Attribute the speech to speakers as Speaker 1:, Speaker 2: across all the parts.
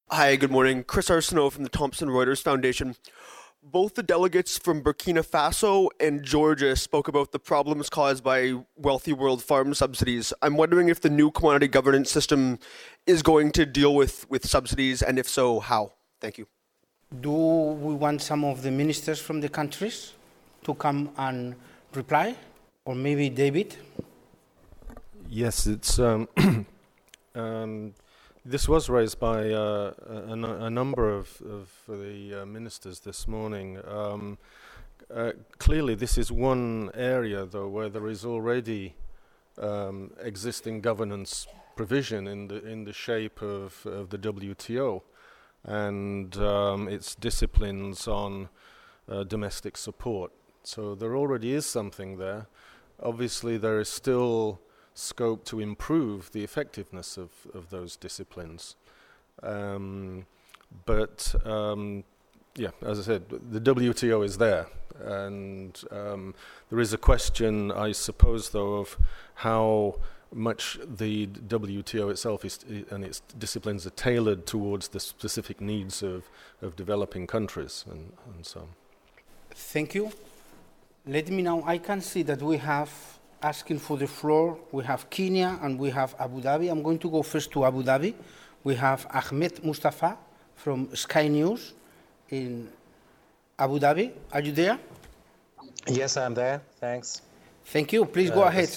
Speaker 1: Hi, good morning. Chris Arsenault from the Thomson Reuters Foundation. Both the delegates from Burkina Faso and Georgia spoke about the problems caused by wealthy world farm subsidies. I'm wondering if the new commodity governance system is going to deal with subsidies, and if so, how? Thank you.
Speaker 2: Do we want some of the ministers from the countries to come and reply? Or maybe David?
Speaker 3: Yes, it's this was raised by a number of the ministers this morning. Clearly, this is one area, though, where there is already existing governance provision in the shape of the WTO and its disciplines on domestic support. So there already is something there. Obviously, there is still scope to improve the effectiveness of those disciplines. But as I said, the WTO is there. And there is a question, I suppose, though, of how much the WTO itself and its disciplines are tailored towards the specific needs of developing countries and so on.
Speaker 2: Thank you. Let me now, I can see that we have asking for the floor. We have Kenya and we have Abu Dhabi. I'm going to go first to Abu Dhabi. We have Ahmed Mustafa from Sky News in Abu Dhabi. Are you there?
Speaker 4: Yes, I'm there. Thanks.
Speaker 2: Thank you. Please go ahead.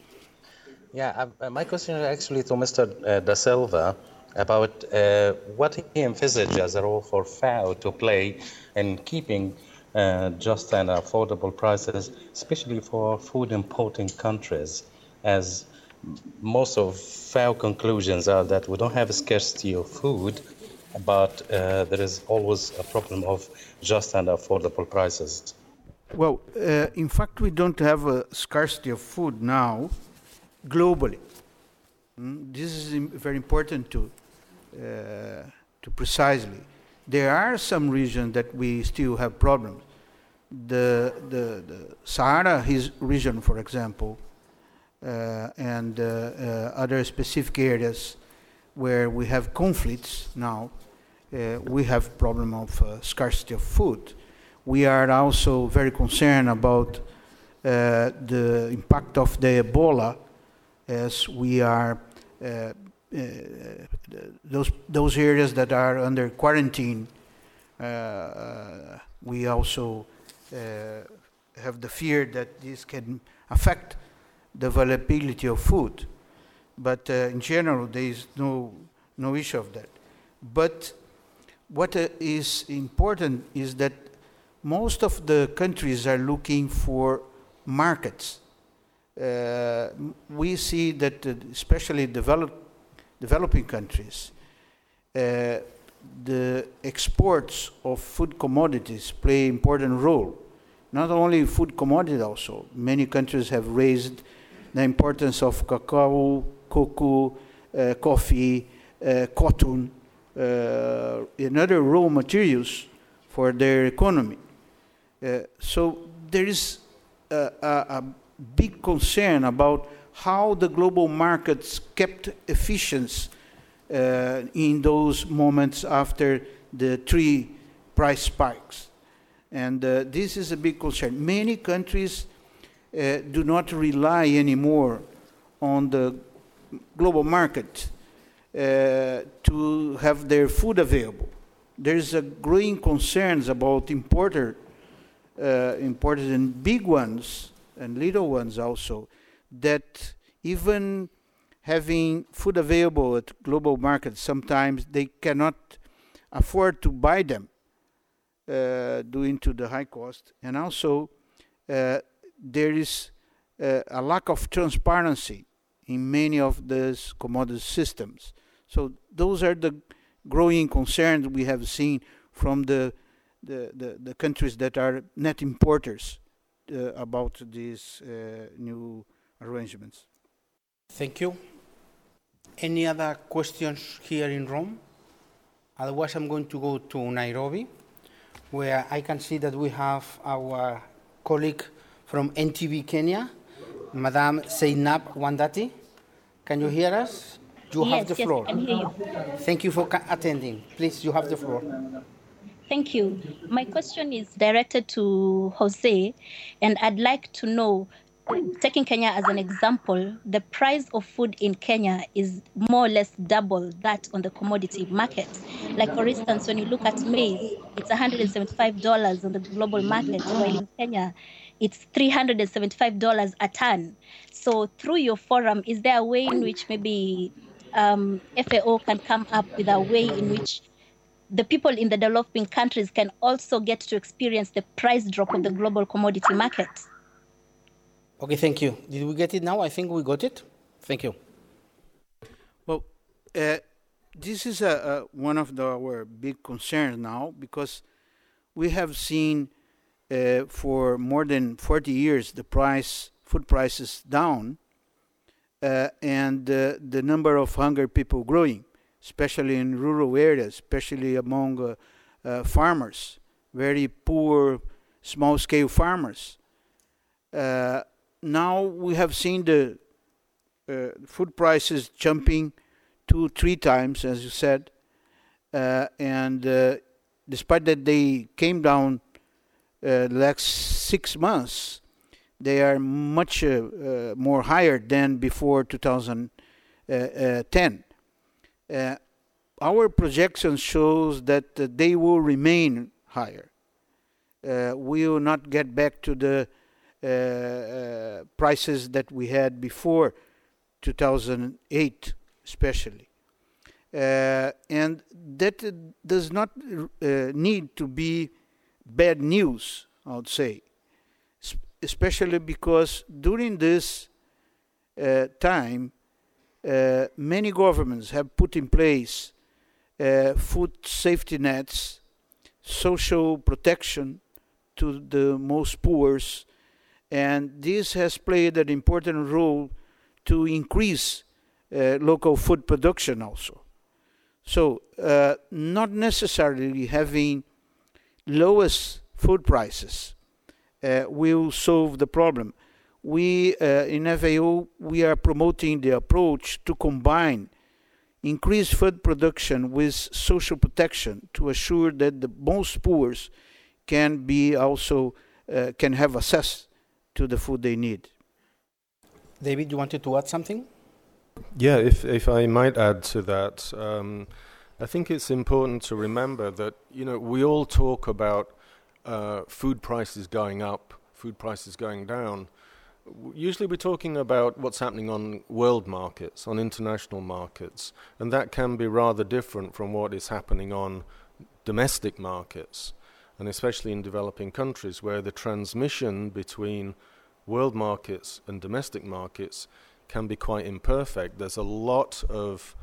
Speaker 4: My question is actually to Mr. Da Silva about what he envisaged as a role for FAO to play in keeping just and affordable prices, especially for food importing countries, as most of FAO conclusions are that we don't have a scarcity of food, but there is always a problem of just and affordable prices.
Speaker 5: Well, in fact, we don't have a scarcity of food now globally. This is very important to precisely. There are some regions that we still have problems. The Sahara region, for example, and other specific areas where we have conflicts now, we have problem of scarcity of food. We are also very concerned about the impact of the Ebola, as we are those areas that are under quarantine. We also have the fear that this can affect the availability of food. But in general, there is no issue of that. But what is important is that most of the countries are looking for markets. We see that especially developing countries, the exports of food commodities play an important role. Not only food commodities also. Many countries have raised the importance of cacao, cocoa, coffee, cotton, and other raw materials for their economy. So there is a big concern about how the global markets kept efficiency in those moments after the 3 price spikes. And this is a big concern. Many countries do not rely anymore on the global market to have their food available. There is a growing concerns about imported and big ones and little ones also, that even having food available at global markets, sometimes they cannot afford to buy them due to the high cost. And also there is a lack of transparency in many of these commodity systems. So those are the growing concerns we have seen from the countries that are net importers about these new arrangements.
Speaker 2: Thank you. Any other questions here in Rome? Otherwise, I'm going to go to Nairobi, where I can see that we have our colleague from NTV Kenya, Madam Zainab Wandati. Can you hear us? You have the
Speaker 6: Yes,
Speaker 2: floor.
Speaker 6: I can hear you.
Speaker 2: Thank you for attending. Please, you have the floor.
Speaker 6: Thank you. My question is directed to Jose, and I'd like to know, taking Kenya as an example, the price of food in Kenya is more or less double that on the commodity market. Like, for instance, when you look at maize, it's $175 on the global market, while in Kenya, it's $375 a ton. So through your forum, is there a way in which maybe FAO can come up with a way in which the people in the developing countries can also get to experience the price drop of the global commodity market?
Speaker 2: Okay, thank you. Did we get it now? I think we got it. Thank you.
Speaker 5: Well, this is one of our big concerns now, because we have seen for more than 40 years the food prices down, and the number of hungry people growing, especially in rural areas, especially among farmers, very poor, small-scale farmers. Now we have seen the food prices jumping 2-3 times, as you said, and despite that they came down the last 6 months, they are much more higher than before 2010. Our projection shows that they will remain higher. We will not get back to the prices that we had before 2008, especially. And that does not need to be bad news, I would say, especially because during this time, many governments have put in place food safety nets, social protection to the most poor, and this has played an important role to increase local food production also. So not necessarily having lowest food prices will solve the problem. We in FAO, we are promoting the approach to combine increased food production with social protection to assure that the most poor can be also can have access to the food they need.
Speaker 2: David, you wanted to add something?
Speaker 3: Yeah, if I might add to that, I think it's important to remember that, we all talk about food prices going up, food prices going down. Usually we're talking about what's happening on world markets, on international markets, and that can be rather different from what is happening on domestic markets, and especially in developing countries where the transmission between world markets and domestic markets can be quite imperfect. There's a lot of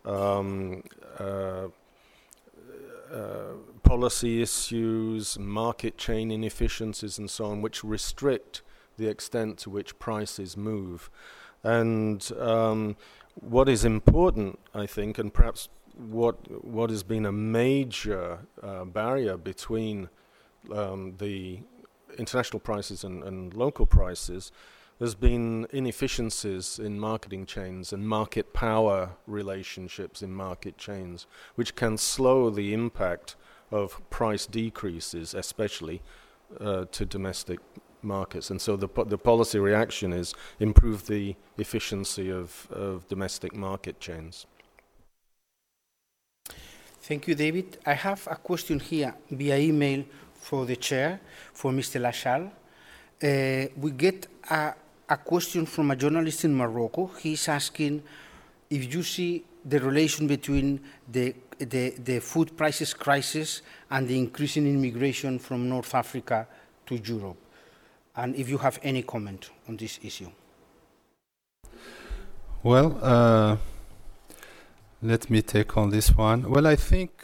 Speaker 3: policy issues, market chain inefficiencies and so on, which restrict the extent to which prices move. And what is important, I think, and perhaps what has been a major barrier between the international prices and local prices, there's been inefficiencies in marketing chains and market power relationships in market chains, which can slow the impact of price decreases, especially to domestic markets. And so the policy reaction is improve the efficiency of domestic market chains.
Speaker 2: Thank you, David. I have a question here via email for the chair, for Mr. Lachal. We get a question from a journalist in Morocco. He's asking if you see the relation between the food prices crisis and the increasing immigration from North Africa to Europe, and if you have any comment on this issue.
Speaker 7: Well, let me take on this one. Well, I think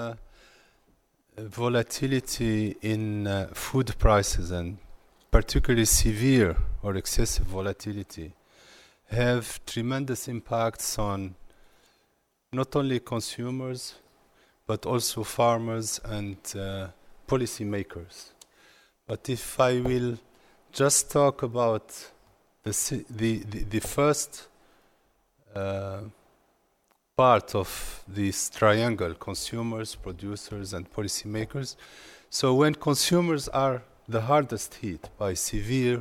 Speaker 7: volatility in food prices, and particularly severe or excessive volatility, have tremendous impacts on not only consumers, but also farmers and policymakers. But if I will just talk about the first part of this triangle: consumers, producers, and policymakers. So when consumers are the hardest hit by severe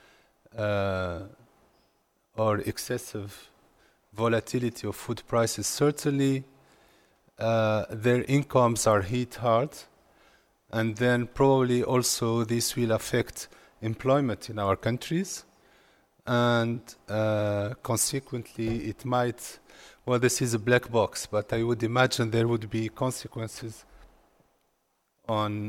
Speaker 7: or excessive volatility of food prices, certainly their incomes are hit hard, and then probably also this will affect employment in our countries, and consequently it might, well, this is a black box, but I would imagine there would be consequences on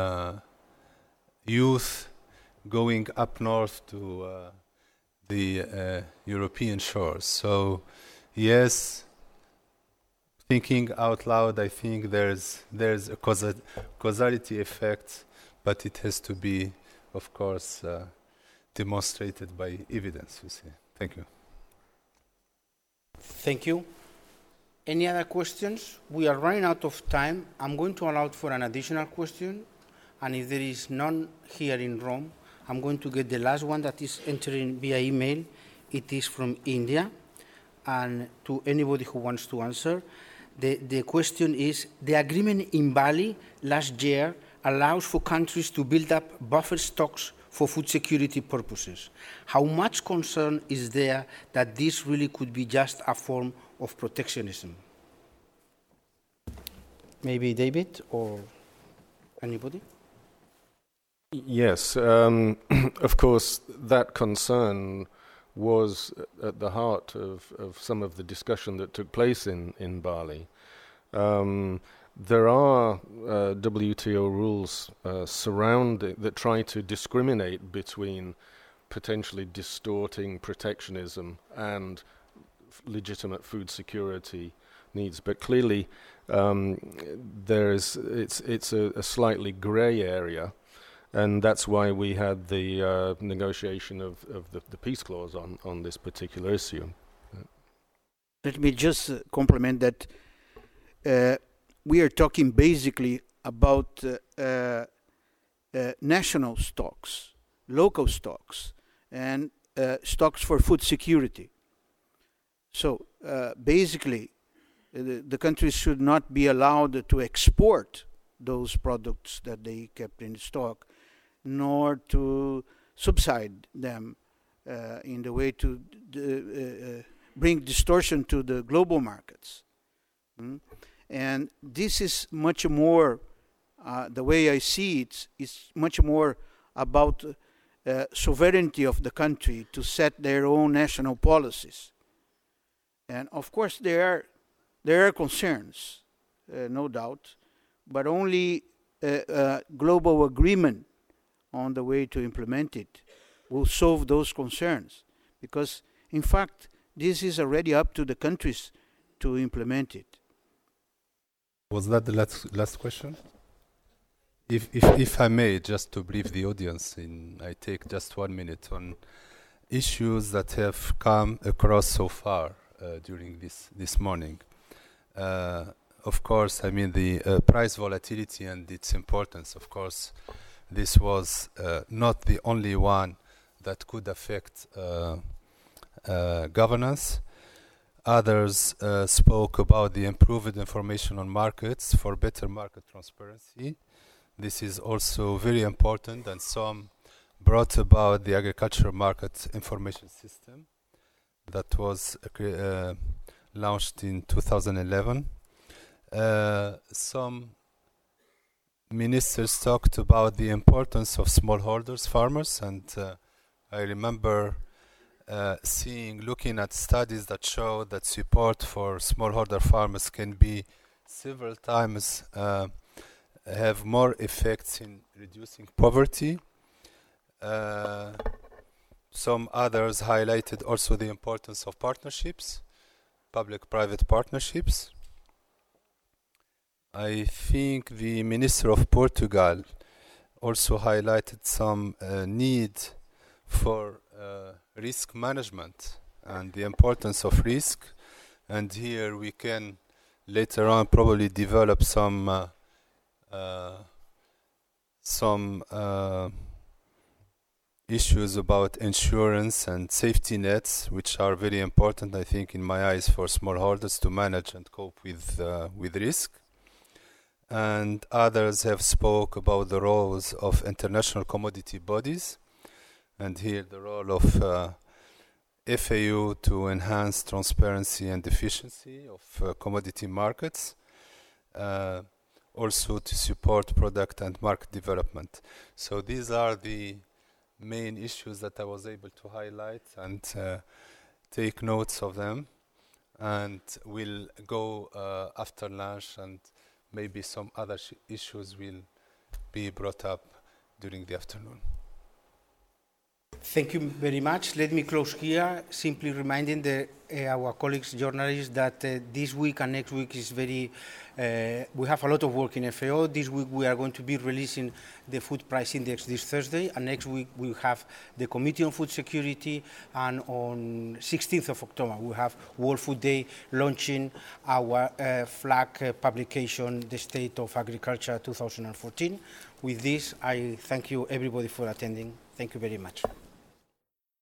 Speaker 7: youth going up north to the European shores. So yes, thinking out loud, I think there's a causality effect, but it has to be, of course, demonstrated by evidence, you see. Thank you.
Speaker 2: Thank you. Any other questions? We are running out of time. I'm going to allow for an additional question, and if there is none here in Rome, I'm going to get the last one that is entering via email. It is from India, and to anybody who wants to answer, the question is, the agreement in Bali last year allows for countries to build up buffer stocks for food security purposes. How much concern is there that this really could be just a form of protectionism? Maybe David or anybody?
Speaker 3: Yes, of course, that concern was at the heart of some of the discussion that took place in Bali. There are WTO rules surrounding that try to discriminate between potentially distorting protectionism and legitimate food security needs, but clearly it's a slightly grey area, and that's why we had the negotiation of the peace clause on this particular issue.
Speaker 5: Let me just complement that. We are talking basically about national stocks, local stocks, and stocks for food security. So basically, the countries should not be allowed to export those products that they kept in stock, nor to subside them in the way to bring distortion to the global markets. And this is much more, the way I see it, is much more about sovereignty of the country to set their own national policies. And of course there are concerns, no doubt, but only global agreement on the way to implement it will solve those concerns. Because in fact, this is already up to the countries to implement it.
Speaker 7: Was that the last question? If I may, just to brief the audience, I take just 1 minute on issues that have come across so far during this morning. Of course, I mean the price volatility and its importance. Of course, this was not the only one that could affect governance. Others spoke about the improved information on markets for better market transparency. This is also very important, and some brought about the agricultural market information system that was launched in 2011. Some ministers talked about the importance of smallholders, farmers, and I remember looking at studies that show that support for smallholder farmers can be several times have more effects in reducing poverty. Some others highlighted also the importance of partnerships, public-private partnerships. I think the Minister of Portugal also highlighted some need for risk management and the importance of risk, and here we can later on probably develop some issues about insurance and safety nets, which are very important, I think, in my eyes, for smallholders to manage and cope with risk. And others have spoke about the roles of international commodity bodies, and here the role of FAO to enhance transparency and efficiency of commodity markets, also to support product and market development. So these are the main issues that I was able to highlight and take notes of them, and we'll go after lunch, and maybe some other issues will be brought up during the afternoon.
Speaker 2: Thank you very much. Let me close here, simply reminding our colleagues, journalists, that this week and next week is we have a lot of work in FAO. This week we are going to be releasing the food price index this Thursday, and next week we have the Committee on Food Security, and on 16th of October we have World Food Day, launching our flag publication, The State of Agriculture 2014. With this, I thank you everybody for attending. Thank you very much.